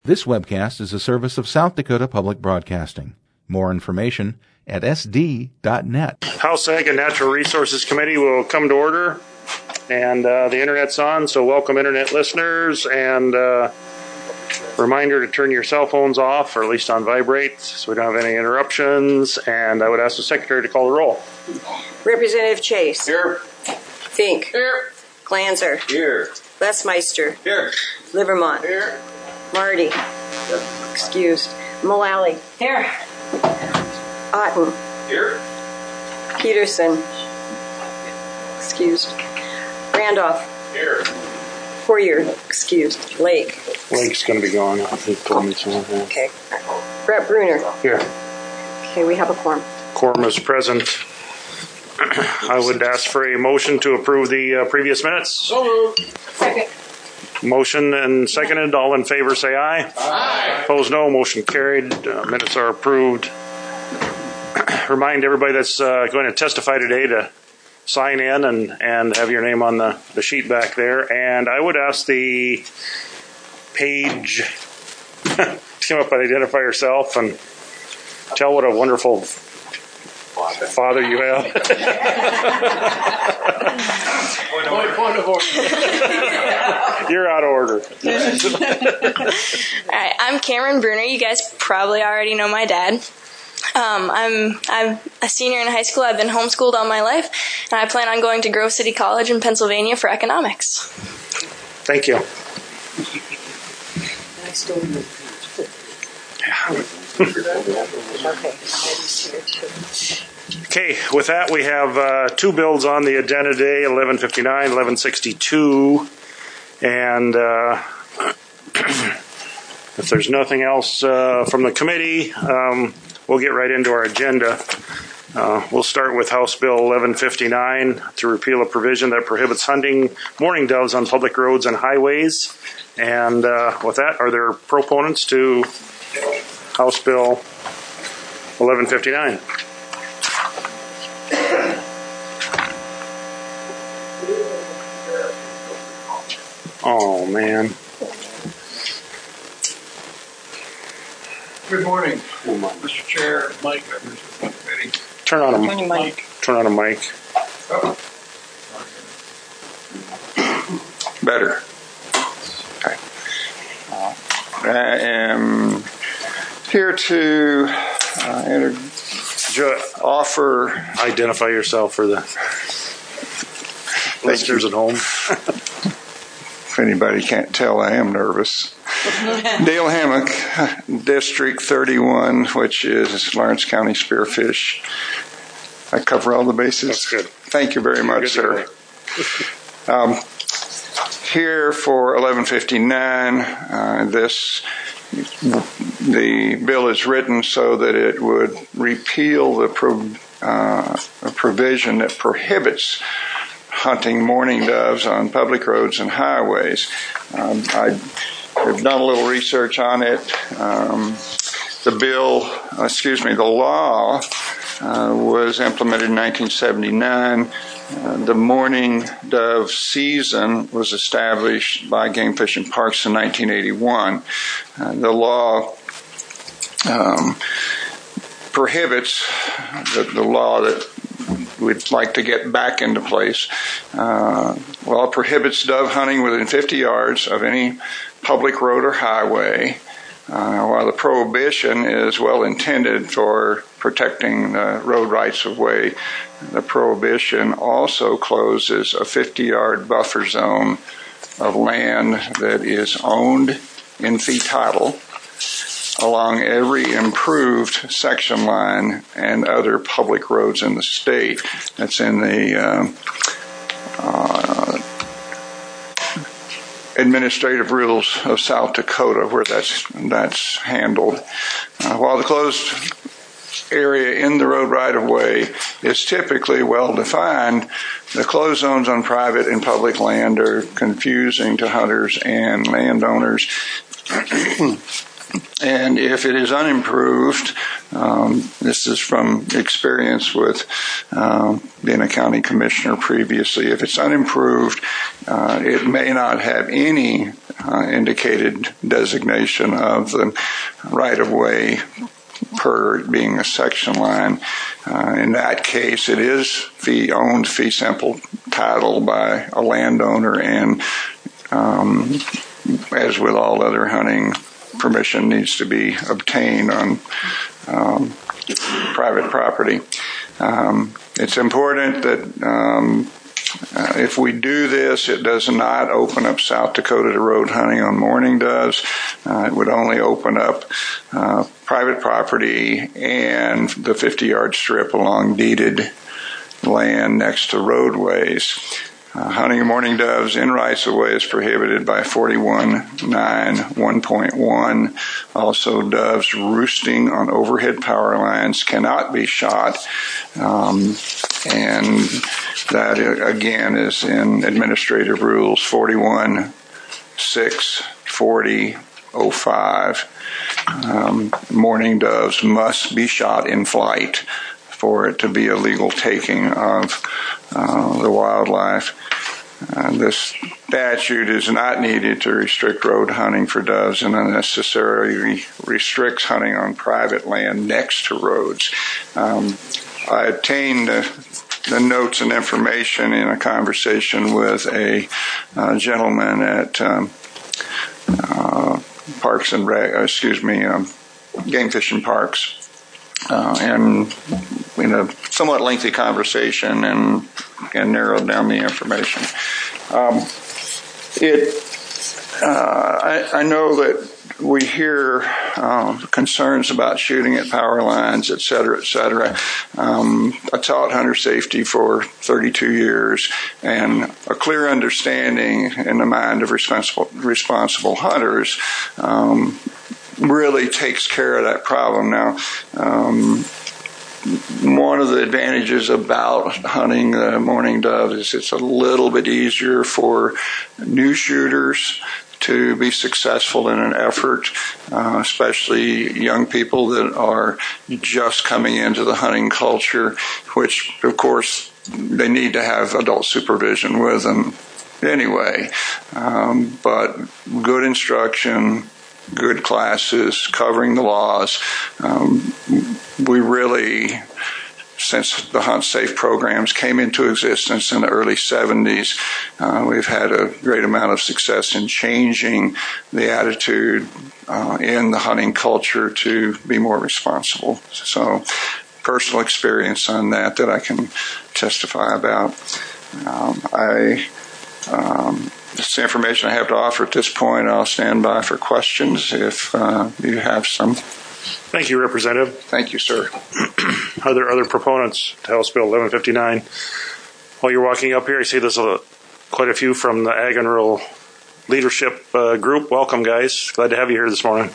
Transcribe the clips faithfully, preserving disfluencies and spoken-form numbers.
This webcast is a service of South Dakota Public Broadcasting. More information at s d dot net. House Ag and Natural Resources Committee will come to order, and uh, the internet's on, so welcome internet listeners, and uh, reminder to turn your cell phones off, or at least on vibrate, so we don't have any interruptions, and I would ask the Secretary to call the roll. Representative Chase. Here. Fink. Here. Glanzer. Here. Lesmeister. Here. Livermont. Here. Marty. Here. Excused. Mullally. Here. Otten. Here. Peterson. Excused. Randolph. Here. Poirier. Excused. Lake. Lake's going to be gone. I think told me so. Okay. Brett Bruner. Here. Okay, we have a quorum. Quorum is present. I would ask for a motion to approve the uh, previous minutes. So moved. Second. Motion and seconded. All in favor say aye. Aye. Opposed no. Motion carried. Uh, minutes are approved. Remind everybody that's uh, going to testify today to sign in and, and have your name on the, the sheet back there. And I would ask the page to come up and identify yourself and tell what a wonderful father you have. Point, point of order. You're out of order. All right, I'm Cameron Bruner. You guys probably already know my dad. Um, I'm I'm a senior in high school. I've been homeschooled all my life, and I plan on going to Grove City College in Pennsylvania for economics. Thank you. Okay, with that, we have uh, two bills on the agenda today, eleven fifty-nine, eleven sixty-two, and uh, if there's nothing else uh, from the committee, um, we'll get right into our agenda. Uh, we'll start with House Bill eleven fifty-nine to repeal a provision that prohibits hunting mourning doves on public roads and highways. And uh, with that, are there proponents to House Bill eleven fifty-nine? Oh, man. Good morning, Mister Chair, Mike, members of the committee. Turn on a Morning, Mike. Turn on a mic. Oh. Better. Okay. I am here to uh, enter, offer. Identify yourself for the listeners at home. If anybody can't tell, I am nervous. Dale Hammock, District thirty-one, which is Lawrence County Spearfish. I cover all the bases. That's good. Thank you very much, sir. Um, here for eleven fifty-nine, uh, this the bill is written so that it would repeal the pro, uh, a provision that prohibits hunting mourning doves on public roads and highways. Um, I have done a little research on it. Um, the bill, excuse me, the law uh, was implemented in nineteen seventy-nine. Uh, the mourning dove season was established by Game Fish and Parks in nineteen eighty-one. Uh, the law um, prohibits the, the law that we'd like to get back into place. Uh, well, it prohibits dove hunting within fifty yards of any public road or highway. Uh, while the prohibition is well intended for protecting the road rights of way, the prohibition also closes a fifty-yard buffer zone of land that is owned in fee title along every improved section line and other public roads in the state. That's in the uh, uh, administrative rules of South Dakota, where that's that's handled. Uh, while the closed area in the road right-of-way is typically well-defined, the closed zones on private and public land are confusing to hunters and landowners. And if it is unimproved, Um, this is from experience with um, being a county commissioner previously. If it's unimproved, uh, it may not have any uh, indicated designation of the right-of-way per it being a section line. Uh, in that case, it is fee owned, fee simple title by a landowner, and um, as with all other hunting, permission needs to be obtained on um, private property. Um, it's important that um, Uh, if we do this, it does not open up South Dakota to road hunting on mourning doves. Uh, it would only open up uh, private property and the fifty-yard strip along deeded land next to roadways. Uh, hunting of mourning doves in rights-of-way is prohibited by forty-one nine one point one. Also, doves roosting on overhead power lines cannot be shot. Um, and that, again, is in Administrative Rules forty-one six forty oh five. Um, mourning doves must be shot in flight for it to be a legal taking of uh, the wildlife. Uh, this statute is not needed to restrict road hunting for doves and unnecessarily restricts hunting on private land next to roads. Um, I obtained uh, the notes and information in a conversation with a uh, gentleman at um, uh, Parks and Rec, uh, excuse me, um, Game Fish and Parks. Uh, and in a somewhat lengthy conversation and, and narrowed down the information. Um, it, uh, I, I know that we hear uh, concerns about shooting at power lines, et cetera, et cetera. Um, I taught hunter safety for thirty-two years, and a clear understanding in the mind of responsible, responsible hunters um, really takes care of that problem. Now, um, one of the advantages about hunting the mourning dove is it's a little bit easier for new shooters to be successful in an effort, uh, especially young people that are just coming into the hunting culture, which, of course, they need to have adult supervision with them anyway. Um, but good instruction, good classes, covering the laws. Um, we really, since the Hunt Safe programs came into existence in the early seventies, uh, we've had a great amount of success in changing the attitude uh, in the hunting culture to be more responsible. So, personal experience on that that I can testify about. Um, I... Um, That's the information I have to offer at this point. I'll stand by for questions if uh, you have some. Thank you, Representative. Thank you, sir. Are there other proponents to House Bill eleven fifty-nine? While you're walking up here, I see there's a, quite a few from the Ag and Rural Leadership uh, Group. Welcome, guys. Glad to have you here this morning.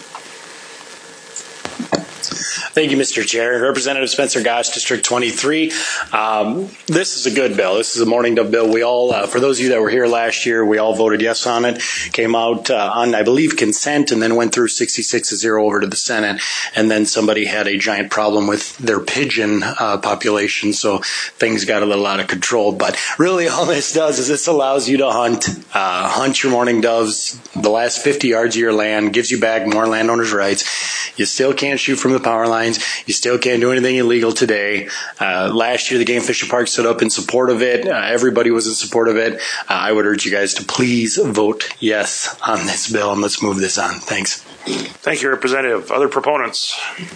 Thank you, Mister Chair. Representative Spencer Gosch, District twenty-three. Um, this is a good bill. This is a mourning dove bill. We all, uh, for those of you that were here last year, we all voted yes on it. Came out uh, on, I believe, consent, and then went through sixty-six to zero over to the Senate. And then somebody had a giant problem with their pigeon uh, population, so things got a little out of control. But really, all this does is this allows you to hunt, uh, hunt your mourning doves the last fifty yards of your land, gives you back more landowners' rights. You still can't shoot from the power lines. You still can't do anything illegal today. Uh, last year, the Game Fish and Park stood up in support of it. Uh, everybody was in support of it. Uh, I would urge you guys to please vote yes on this bill, and let's move this on. Thanks. Thank you, Representative. Other proponents?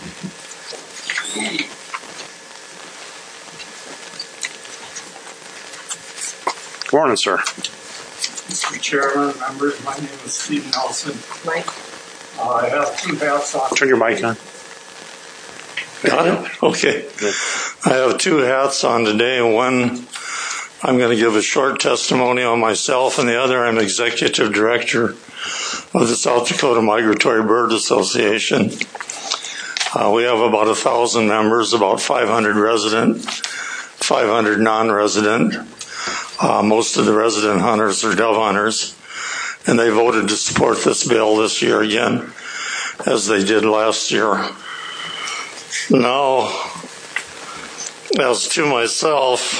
Good morning, sir. Mister Chairman, members, my name is Steve Nelson. Mike. Uh, I have two hats on. Turn your mic on. Got it? Okay. Good. I have two hats on today. One, I'm going to give a short testimony on myself, and the other, I'm Executive Director of the South Dakota Migratory Bird Association. Uh, we have about a thousand members, about five hundred resident, five hundred non-resident. Uh, most of the resident hunters are dove hunters, and they voted to support this bill this year again, as they did last year. Now, as to myself,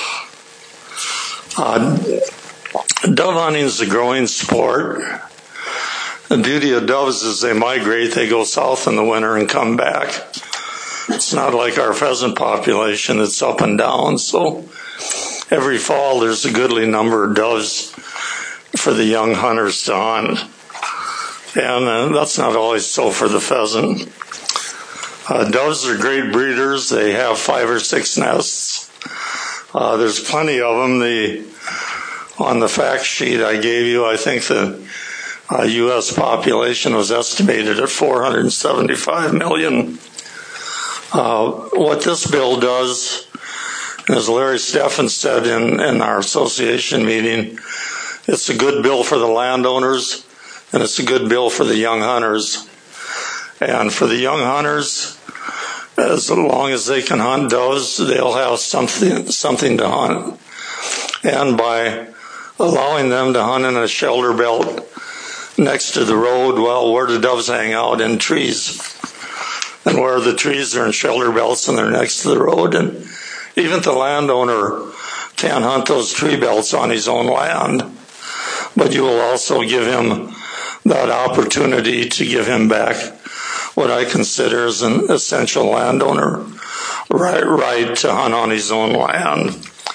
uh, dove hunting is a growing sport. The beauty of doves is they migrate, they go south in the winter and come back. It's not like our pheasant population, it's up and down. So every fall there's a goodly number of doves for the young hunters to hunt. And uh, that's not always so for the pheasant. Uh, doves are great breeders. They have five or six nests. Uh, there's plenty of them. The, on the fact sheet I gave you, I think the uh, U S population was estimated at four hundred seventy-five million. Uh, what this bill does, as Larry Steffen said in, in our association meeting, it's a good bill for the landowners, and it's a good bill for the young hunters. And for the young hunters, as long as they can hunt doves, they'll have something something to hunt. And by allowing them to hunt in a shelter belt next to the road, well, where do doves hang out? In trees. And where the trees are in shelter belts and they're next to the road. And even the landowner can hunt those tree belts on his own land. But you will also give him that opportunity to give him back what I consider as an essential landowner right, right to hunt on his own land.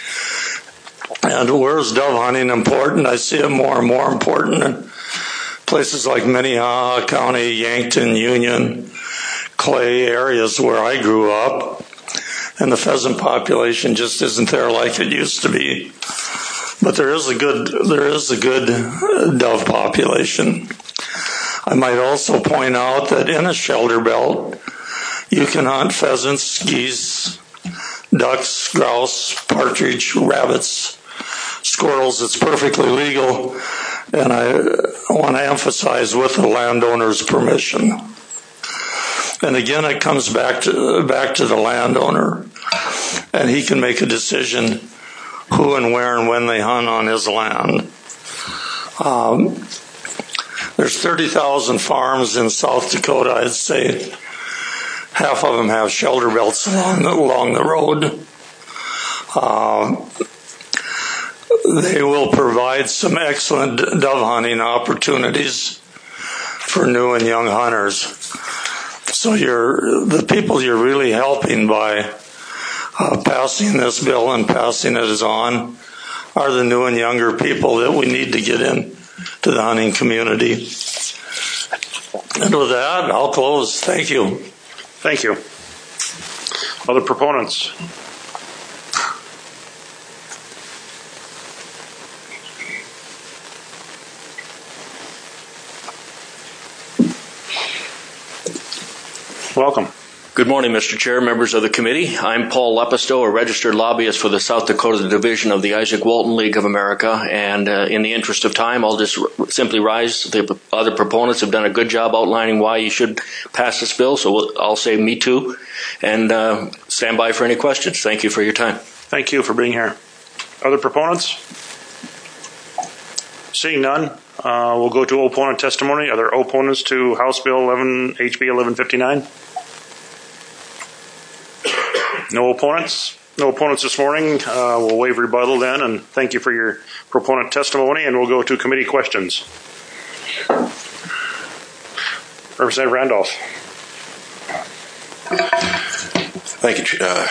And where's dove hunting important? I see it more and more important in places like Minnehaha County, Yankton, Union, Clay areas where I grew up. And the pheasant population just isn't there like it used to be. But there is a good, there is a good dove population. I might also point out that in a shelter belt, you can hunt pheasants, geese, ducks, grouse, partridge, rabbits, squirrels. It's perfectly legal, and I want to emphasize with the landowner's permission. And again, it comes back to back to the landowner, and he can make a decision who and where and when they hunt on his land. Um, there's thirty thousand farms in South Dakota. I'd say half of them have shelter belts along the, along the road. Uh, they will provide some excellent dove hunting opportunities for new and young hunters. So you're the people you're really helping by uh, passing this bill and passing it as on are the new and younger people that we need to get in to the hunting community. And with that, I'll close. Thank you. Thank you. Other proponents? Welcome. Good morning, Mister Chair, members of the committee. I'm Paul Lepisto, a registered lobbyist for the South Dakota Division of the Isaac Walton League of America. And uh, in the interest of time, I'll just r- simply rise. The other proponents have done a good job outlining why you should pass this bill, so we'll, I'll say me too. And uh, stand by for any questions. Thank you for your time. Thank you for being here. Other proponents? Seeing none, uh, we'll go to opponent testimony. Are there opponents to House Bill eleven, H B eleven fifty-nine? No opponents? No opponents this morning. Uh, we'll waive rebuttal then, and thank you for your proponent testimony, and we'll go to committee questions. Representative Randolph. Thank you, uh,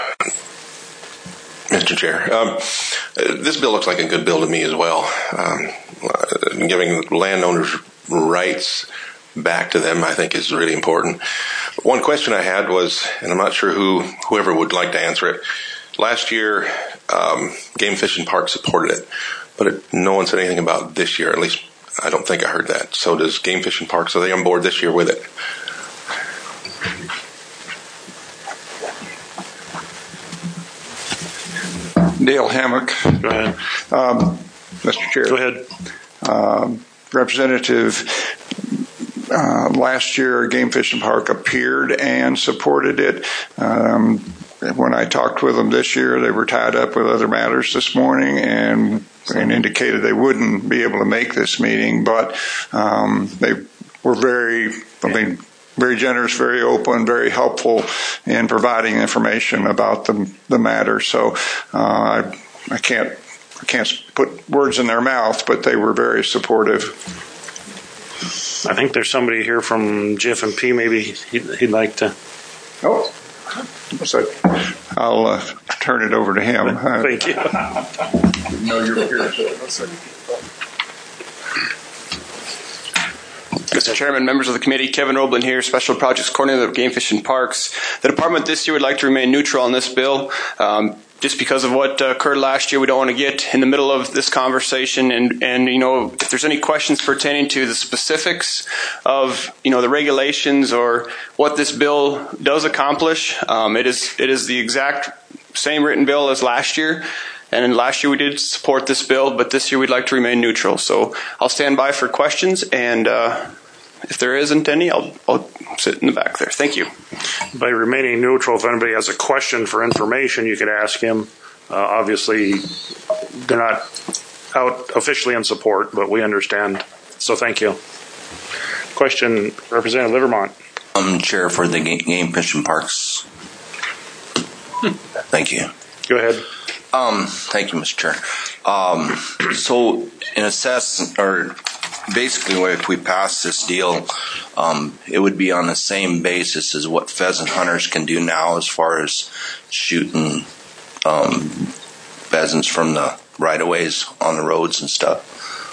Mister Chair. Um, this bill looks like a good bill to me as well, um, giving landowners rights back to them, I think, is really important. One question I had was, and I'm not sure who, whoever would like to answer it. Last year, um, Game Fish and Park supported it, but it, no one said anything about this year. At least I don't think I heard that. So does Game Fish and Park, so are they on board this year with it? Dale Hammock. Go ahead. Um, Mister Chair. Go ahead. Um, Representative, uh, last year Game Fish and Park appeared and supported it. Um, when I talked with them this year, they were tied up with other matters this morning and, and indicated they wouldn't be able to make this meeting, but um, they were very, I mean, very generous, very open, very helpful in providing information about the the matter. So uh, I, I can't I can't put words in their mouth, but they were very supportive. I think there's somebody here from G F M P. Maybe he'd, he'd like to. Oh, so I'll uh, turn it over to him. Thank you. No, you're here. Mister Chairman, members of the committee, Kevin Roblin here, Special Projects Coordinator of Game Fish and Parks. The department this year would like to remain neutral on this bill. Um, just because of what uh, occurred last year, we don't want to get in the middle of this conversation. And, and, you know, if there's any questions pertaining to the specifics of, you know, the regulations or what this bill does accomplish, um, it is it is the exact same written bill as last year. And last year we did support this bill, but this year we'd like to remain neutral. So I'll stand by for questions, and uh, if there isn't any, I'll, I'll sit in the back there. Thank you. By remaining neutral, if anybody has a question for information, you could ask him. Uh, obviously, they're not out officially in support, but we understand. So thank you. Question, Representative Livermont. I'm chair for the Game Fish and Parks. Thank you. Go ahead. Um, thank you, Mister Chair. Um, so, in assess, or basically, if we pass this deal, um, it would be on the same basis as what pheasant hunters can do now, as far as shooting um, pheasants from the right-of-ways on the roads and stuff.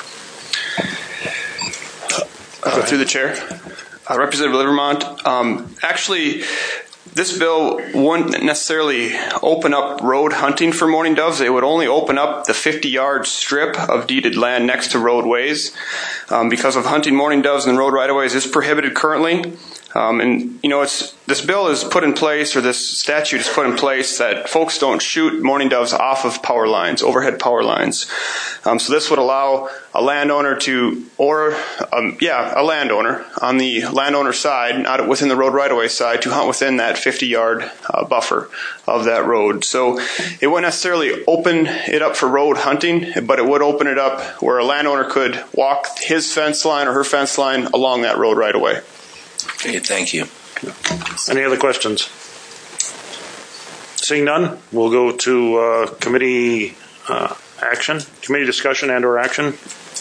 Uh, through the chair, uh, Representative Livermont. Um, actually. This bill wouldn't necessarily open up road hunting for mourning doves. It would only open up the fifty-yard strip of deeded land next to roadways. Um, because of hunting mourning doves in road right-of-ways is prohibited currently. Um, and, you know, it's this bill is put in place, or this statute is put in place, that folks don't shoot mourning doves off of power lines, overhead power lines. Um, so this would allow a landowner to, or, um, yeah, a landowner on the landowner side, not within the road right-of-way side, to hunt within that fifty-yard uh, buffer of that road. So it wouldn't necessarily open it up for road hunting, but it would open it up where a landowner could walk his fence line or her fence line along that road right-of-way. Okay, thank you. Any other questions? Seeing none, we'll go to uh, committee uh, action, committee discussion and or action.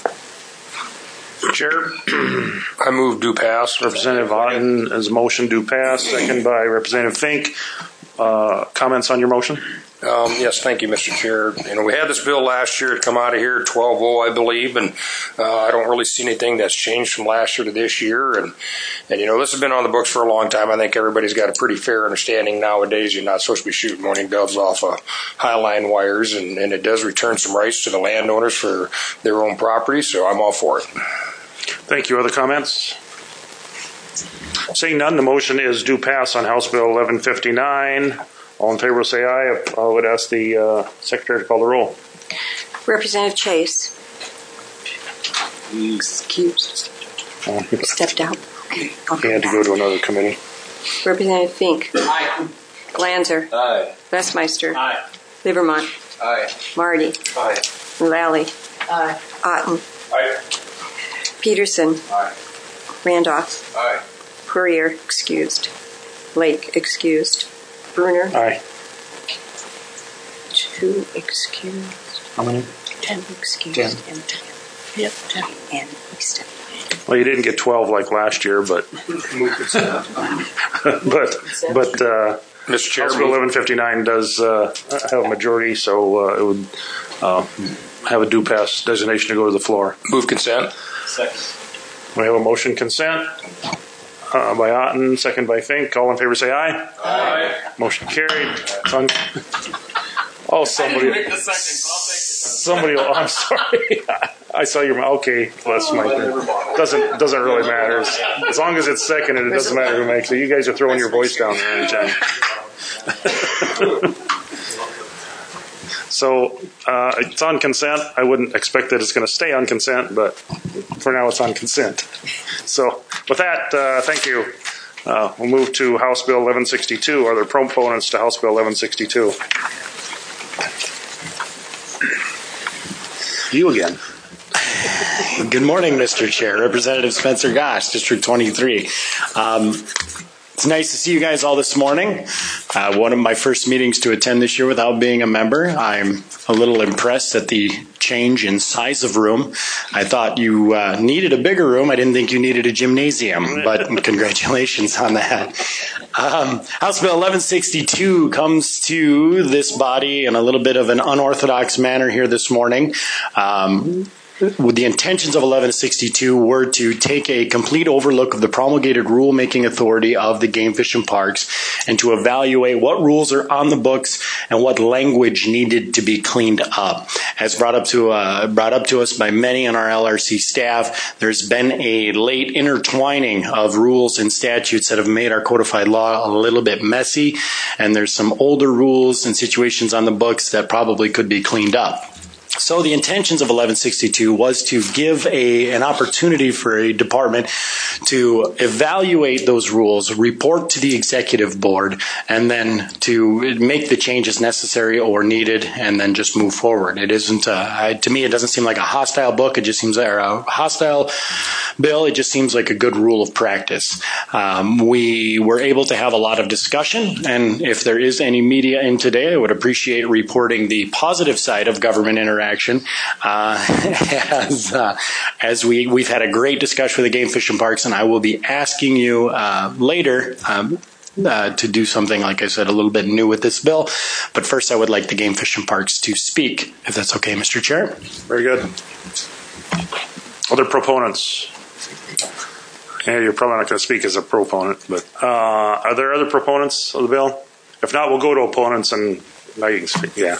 Chair. I move do pass. Representative Otten as motion do pass. Second by Representative Fink. Uh, comments on your motion? Um, yes, thank you, Mister Chair. You know, we had this bill last year to come out of here, twelve oh, I believe, and uh, I don't really see anything that's changed from last year to this year. And, and, you know, this has been on the books for a long time. I think everybody's got a pretty fair understanding nowadays. You're not supposed to be shooting mourning doves off of high-line wires, and, and it does return some rights to the landowners for their own property, so I'm all for it. Thank you. Other comments? Seeing none, the motion is do pass on House Bill eleven fifty-nine. All in favor will say aye. I would ask the uh, Secretary to call the roll. Representative Chase. Excused. Oh, Stepped out. Okay. He had to go to another committee. Representative Fink. Aye. Glanzer. Aye. Westmeister. Aye. Livermont. Aye. Marty. Aye. Lally. Aye. Otten. Aye. Peterson. Aye. Randolph. Aye. Poirier. Excused. Lake. Excused. Bruner. Aye. Two excused. How many? Ten excused. Ten. And ten. Yep, ten. And extended. Well, you didn't get twelve like last year, but but but uh, Mister Chair, House Bill eleven fifty-nine does uh, have a majority, so uh, it would uh, have a due pass designation to go to the floor. Move consent. Second. We have a motion consent uh, by Otten, second by Fink. All in favor, say aye. Aye. Motion carried. It's on. Oh, somebody. I didn't make the second. I'll take it. Somebody. Oh, I'm sorry. I saw your. Okay, bless my. Doesn't doesn't really matter. As, as long as it's seconded, it doesn't matter who makes it. You guys are throwing your voice down there anytime. So uh, it's on consent. I wouldn't expect that it's going to stay on consent, but for now it's on consent. So with that, uh, thank you. Uh, we'll move to House Bill eleven sixty-two. Are there proponents to House Bill eleven sixty-two? You again. Good morning, Mister Chair. Representative Spencer Gosch, District twenty-three. Um, It's nice to see you guys all this morning. Uh, one of my first meetings to attend this year without being a member. I'm a little impressed at the change in size of room. I thought you uh, needed a bigger room. I didn't think you needed a gymnasium, but congratulations on that. Um, House Bill eleven sixty-two comes to this body in a little bit of an unorthodox manner here this morning. Um, The intentions of eleven sixty-two were to take a complete overlook of the promulgated rulemaking authority of the Game Fish and Parks and to evaluate what rules are on the books and what language needed to be cleaned up. As brought up to uh, brought up to us by many on our L R C staff, there's been a late intertwining of rules and statutes that have made our codified law a little bit messy, and there's some older rules and situations on the books that probably could be cleaned up. So the intentions of eleven sixty-two was to give a an opportunity for a department to evaluate those rules, report to the executive board, and then to make the changes necessary or needed, and then just move forward. It isn't, uh, to me, it doesn't seem like a hostile book. It just seems like a hostile bill. It just seems like a good rule of practice. Um, we were able to have a lot of discussion, and if there is any media in today, I would appreciate reporting the positive side of government interaction. Action, uh, as uh, as we we've had a great discussion with the Game Fish and Parks, and I will be asking you uh, later um, uh, to do something, like I said, a little bit new with this bill. But first, I would like the Game Fish and Parks to speak, if that's okay, Mister Chair. Very good. Other proponents? Yeah, you're probably not going to speak as a proponent, but uh, are there other proponents of the bill? If not, we'll go to opponents, and now you can speak. Yeah.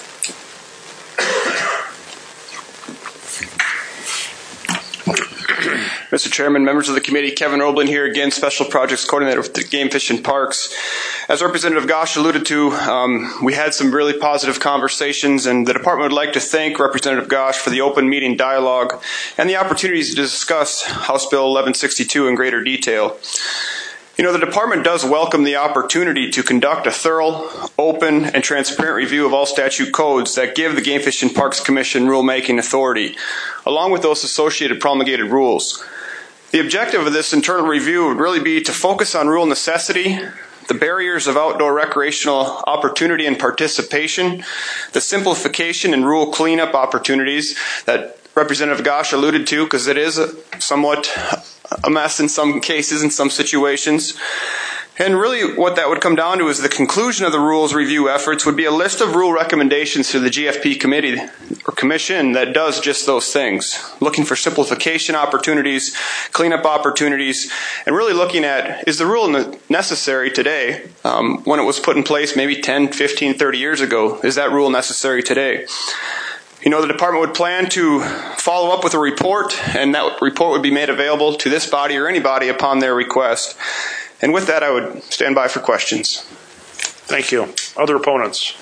Mister Chairman, members of the committee, Kevin Oblin here again, Special Projects Coordinator with the Game Fish and Parks. As Representative Gosch alluded to, um, we had some really positive conversations, and the department would like to thank Representative Gosch for the open meeting dialogue and the opportunities to discuss House Bill eleven sixty-two in greater detail. You know, the department does welcome the opportunity to conduct a thorough, open, and transparent review of all statute codes that give the Game Fish and Parks Commission rulemaking authority, along with those associated promulgated rules. The objective of this internal review would really be to focus on rule necessity, the barriers of outdoor recreational opportunity and participation, the simplification and rule cleanup opportunities that Representative Gosch alluded to, because it is a somewhat a mess in some cases, in some situations. And really what that would come down to is the conclusion of the rules review efforts would be a list of rule recommendations to the G F P committee or commission that does just those things, looking for simplification opportunities, cleanup opportunities, and really looking at, is the rule necessary today? Um, when it was put in place maybe ten, fifteen, thirty years ago, is that rule necessary today? You know, the department would plan to follow up with a report, and that report would be made available to this body or anybody upon their request. And with that, I would stand by for questions. Thank you. Other opponents?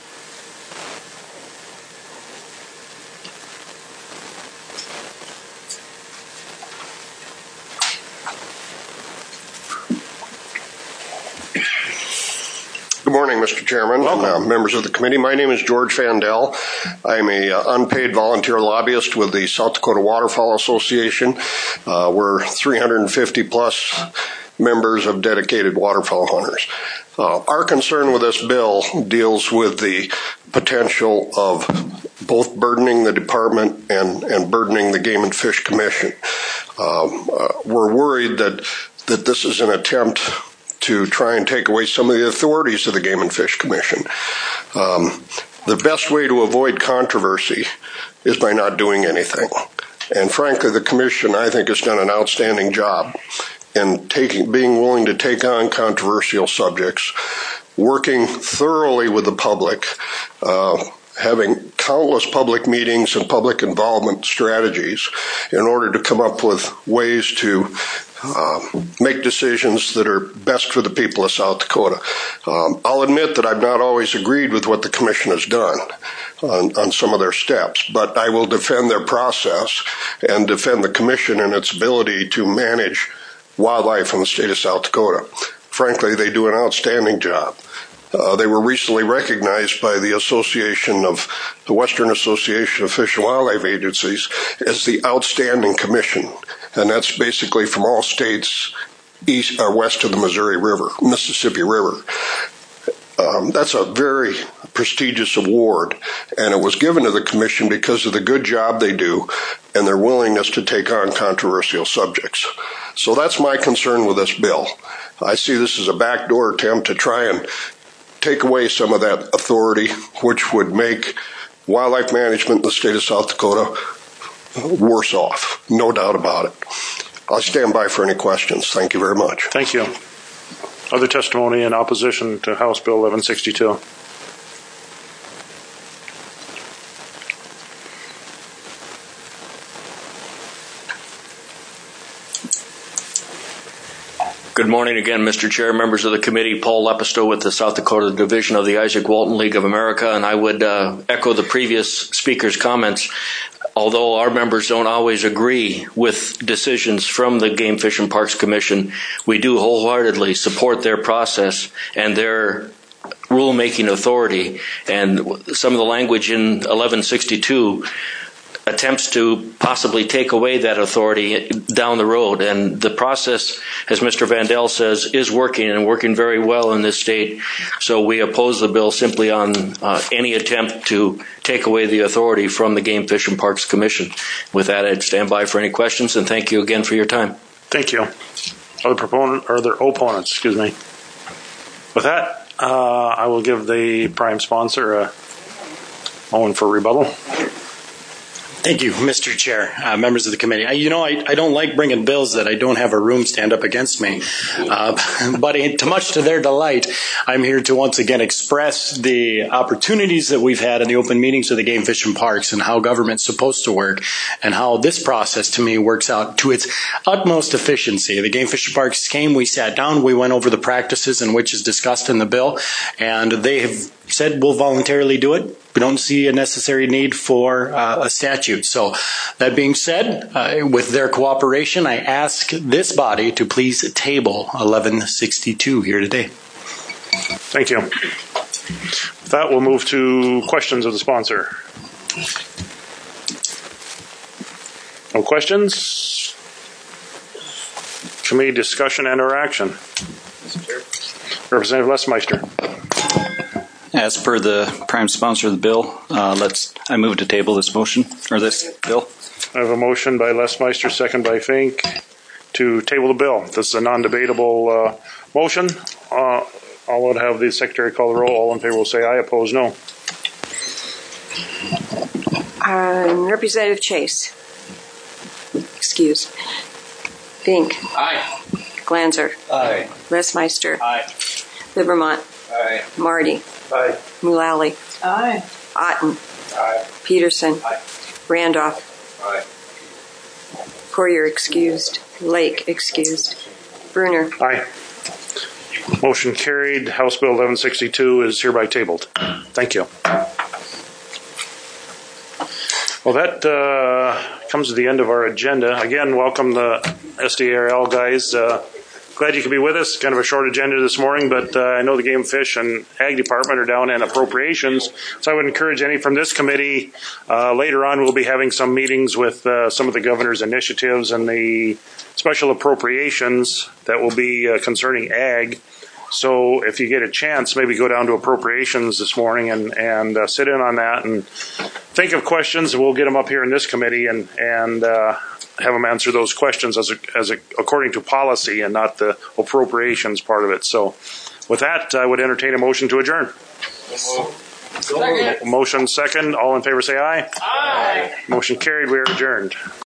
Good morning, Mister Chairman and uh, members of the committee. My name is George Fandel. I'm a uh, unpaid volunteer lobbyist with the South Dakota Waterfowl Association. Uh, we're three hundred fifty plus members of dedicated waterfowl hunters. Uh, our concern with this bill deals with the potential of both burdening the department and, and burdening the Game and Fish Commission. Um, uh, we're worried that, that this is an attempt to try and take away some of the authorities of the Game and Fish Commission. Um, the best way to avoid controversy is by not doing anything. And frankly, the Commission, I think, has done an outstanding job in taking, being willing to take on controversial subjects, working thoroughly with the public, uh, having countless public meetings and public involvement strategies in order to come up with ways to uh, make decisions that are best for the people of South Dakota. Um, I'll admit that I've not always agreed with what the Commission has done on, on some of their steps, but I will defend their process and defend the Commission and its ability to manage wildlife in the state of South Dakota. Frankly, they do an outstanding job. Uh, they were recently recognized by the Association of the Western Association of Fish and Wildlife Agencies as the outstanding commission, and that's basically from all states east or west of the Missouri River, Mississippi River. Um, that's a very prestigious award, and it was given to the commission because of the good job they do and their willingness to take on controversial subjects. So that's my concern with this bill. I see this as a backdoor attempt to try and take away some of that authority, which would make wildlife management in the state of South Dakota worse off, no doubt about it. I'll stand by for any questions. Thank you very much. Thank you. Other testimony in opposition to House Bill eleven sixty-two. Good morning again, Mister Chair, members of the committee. Paul Lepisto with the South Dakota Division of the Isaac Walton League of America, and I would uh, echo the previous speaker's comments. Although our members don't always agree with decisions from the Game Fish and Parks Commission, we do wholeheartedly support their process and their rulemaking authority. And some of the language in eleven sixty-two attempts to possibly take away that authority down the road. And the process, as Mister Vandell says, is working and working very well in this state. So we oppose the bill simply on uh, any attempt to take away the authority from the Game Fish and Parks Commission. With that, I'd stand by for any questions, and thank you again for your time. Thank you. Other proponent or other opponents, excuse me. With that, uh, I will give the prime sponsor a moment for rebuttal. Thank you, Mister Chair, uh, members of the committee. I, you know, I, I don't like bringing bills that I don't have a room stand up against me. Uh, but to much to their delight, I'm here to once again express the opportunities that we've had in the open meetings of the Game Fish and Parks and how government's supposed to work and how this process to me works out to its utmost efficiency. The Game Fish and Parks came, we sat down, we went over the practices and which is discussed in the bill, and they have said we'll voluntarily do it. We don't see a necessary need for uh, a statute. So that being said, uh, with their cooperation, I ask this body to please table eleven sixty-two here today. Thank you. With that, we'll move to questions of the sponsor. No questions? Committee discussion and or action. Representative Lesmeister. As per the prime sponsor of the bill, uh, let's. I move to table this motion or this bill. I have a motion by Lesmeister, second by Fink, to table the bill. This is a non-debatable uh, motion. Uh, I will have the secretary call the roll. All in favor will say aye. Opposed, no. Um, Representative Chase. Excuse. Fink. Aye. Glanzer. Aye. Lesmeister. Aye. Livermont. Aye. Marty. Aye. Mullally. Aye. Otten. Aye. Peterson. Aye. Randolph. Aye. Poirier excused. Lake excused. Bruner. Aye. Motion carried. House Bill eleven sixty-two is hereby tabled. Thank you. Well, that uh, comes to the end of our agenda. Again, welcome the S D A R L guys. Uh, glad you could be with us. Kind of a short agenda this morning, but uh, I know the Game Fish and Ag Department are down in appropriations, so I would encourage any from this committee. Uh, later on, we'll be having some meetings with uh, some of the governor's initiatives and the special appropriations that will be uh, concerning ag. So if you get a chance, maybe go down to appropriations this morning and, and uh, sit in on that and think of questions. We'll get them up here in this committee and, and uh, have them answer those questions as a, as a, according to policy and not the appropriations part of it. So with that, I would entertain a motion to adjourn. Second. Motion second. All in favor say aye. Aye. Motion carried. We are adjourned.